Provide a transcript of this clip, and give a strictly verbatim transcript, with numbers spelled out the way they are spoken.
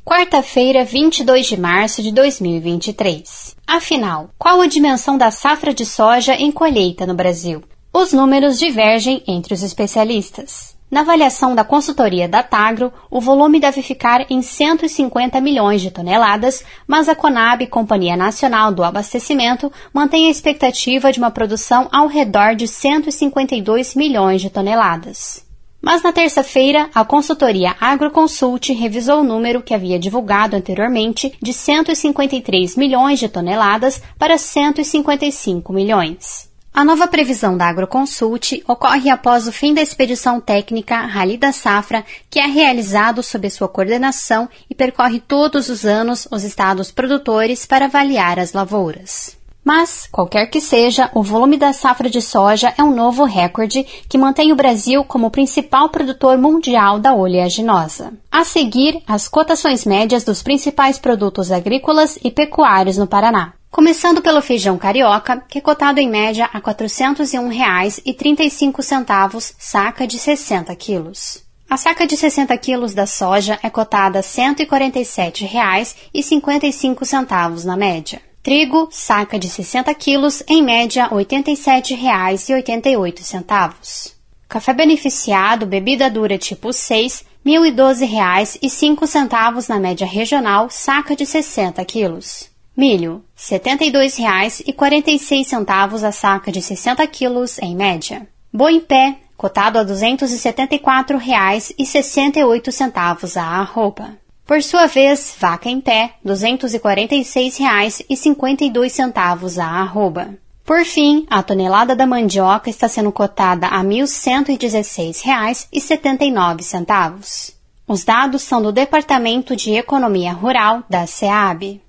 Quarta-feira, vinte e dois de março de dois mil e vinte e três. Afinal, qual a dimensão da safra de soja em colheita no Brasil? Os números divergem entre os especialistas. Na avaliação da consultoria Datagro, o volume deve ficar em cento e cinquenta milhões de toneladas, mas a Conab, Companhia Nacional do Abastecimento, mantém a expectativa de uma produção ao redor de cento e cinquenta e dois milhões de toneladas. Mas na terça-feira, a consultoria Agroconsult revisou o número que havia divulgado anteriormente de cento e cinquenta e três milhões de toneladas para cento e cinquenta e cinco milhões. A nova previsão da Agroconsult ocorre após o fim da expedição técnica Rally da Safra, que é realizado sob sua coordenação e percorre todos os anos os estados produtores para avaliar as lavouras. Mas, qualquer que seja, o volume da safra de soja é um novo recorde que mantém o Brasil como o principal produtor mundial da oleaginosa. A seguir, as cotações médias dos principais produtos agrícolas e pecuários no Paraná. Começando pelo feijão carioca, que é cotado em média a quatrocentos e um reais e trinta e cinco centavos, saca de sessenta quilos. A saca de sessenta quilos da soja é cotada a cento e quarenta e sete reais e cinquenta e cinco centavos na média. Trigo, saca de sessenta quilos, em média oitenta e sete reais e oitenta e oito centavos. Café beneficiado, bebida dura tipo seis, mil e doze reais e cinco centavos na média regional, saca de sessenta quilos. Milho, setenta e dois reais e quarenta e seis centavos a saca de sessenta quilos, em média. Boi em pé, cotado a duzentos e setenta e quatro reais e sessenta e oito centavos a arroba. Por sua vez, vaca em pé, duzentos e quarenta e seis reais e cinquenta e dois centavos a arroba. Por fim, a tonelada da mandioca está sendo cotada a mil cento e dezesseis reais e setenta e nove centavos. Os dados são do Departamento de Economia Rural da SEAB.